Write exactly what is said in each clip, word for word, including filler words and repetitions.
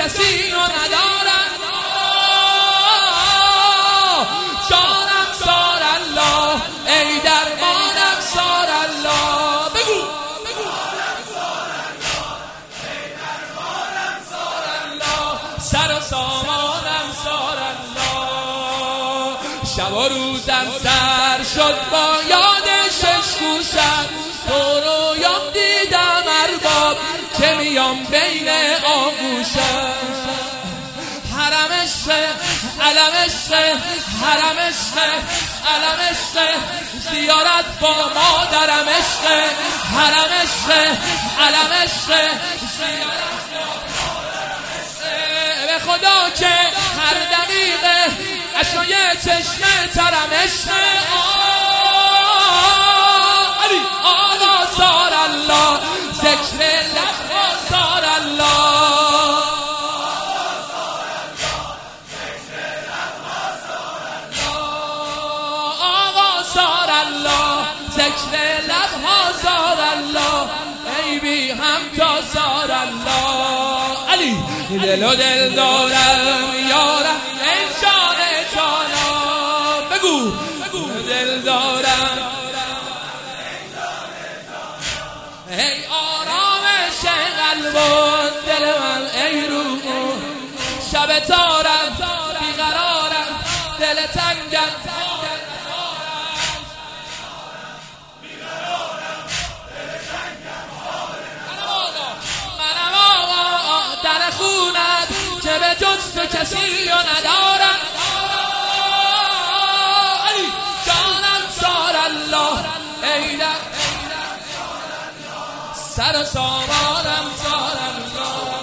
کسی رو ندارم. جانم سار الله ای درمانم سار الله. بگو سر و سامانم سار الله. شب و روزم سر شد با یاد شش گوشم، تو رویام دیدم ارباب که میام بین آغوشم. حرم عشق علم عشق حرم عشق علم عشق زیارت با مادرم عشق. حرم عشق علم عشق زیارت به خدا که هر دقیقه اشکای چشم ترم عشق. علی آقا سار الله ذکر لب سار الله. آقا سار الله ذکر لب سار الله. ای بی هم تا سار الله. علی دل و دل دارم یارم ای جان جانم. بگو دل دارم ای آرامش قلب و دل من ای روح. شب تارم بیقرارم دل تنگم در خونت که به جز تو کسی رو ندارم. علی جانم سار الله ای در سر و سامانم سار الله.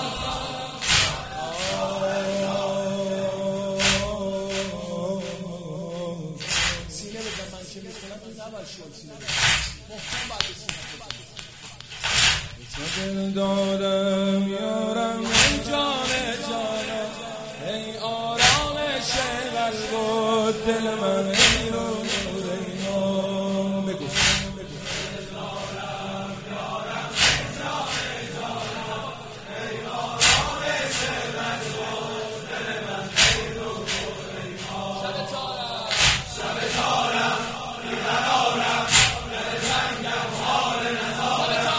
سینه بزن من که میکنم تو نباید شد سینه محکم باید سینه. دل دارم یارم ای جان جانم ای آرامش قلب و دل من ای رو ریحان. بگو دل دارم یارم ای جان جانم ای آرامش قلب و دل من ای رو ریحان. شب تارم شب تارم بیقرارم دل تنگم حال نزارم.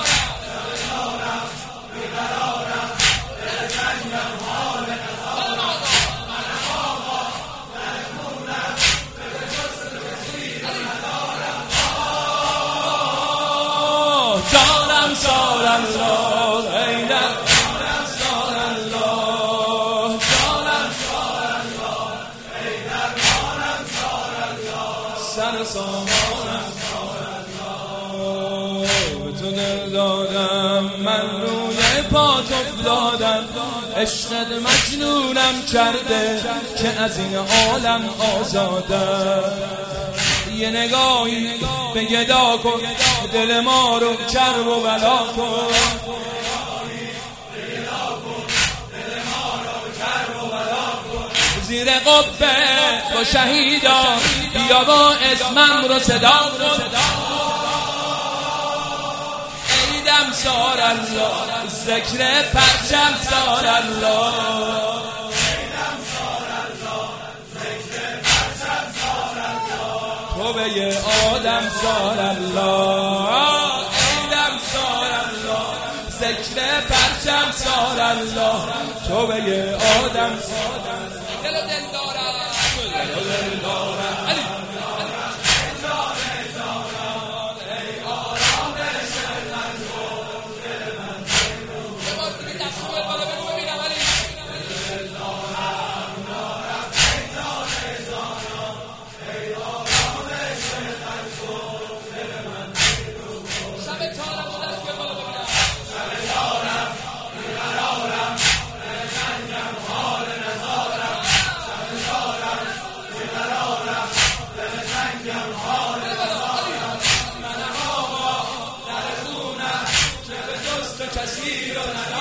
جانم سار الله ای درمانم سار الله. جانم سار الله ای درمانم سار الله. سر سامانم سار الله. به تو دل دادم من روی پات افتادم. عشقت مجنونم کرده که از این عالم آزادم. یه نگاهی به گدا کن دل ما رو کرب و بلا کن. زیر قبه با شهیدان بیا با اسمم رو صدا کن. ایدم سار الله ذکر پرچم سار الله. توبه آدم سار الله. ایدم سار الله ذکر پرچم سار الله. توبه آدم سار الله. دل و دل دارم دل و دل دارم. علی کسی رو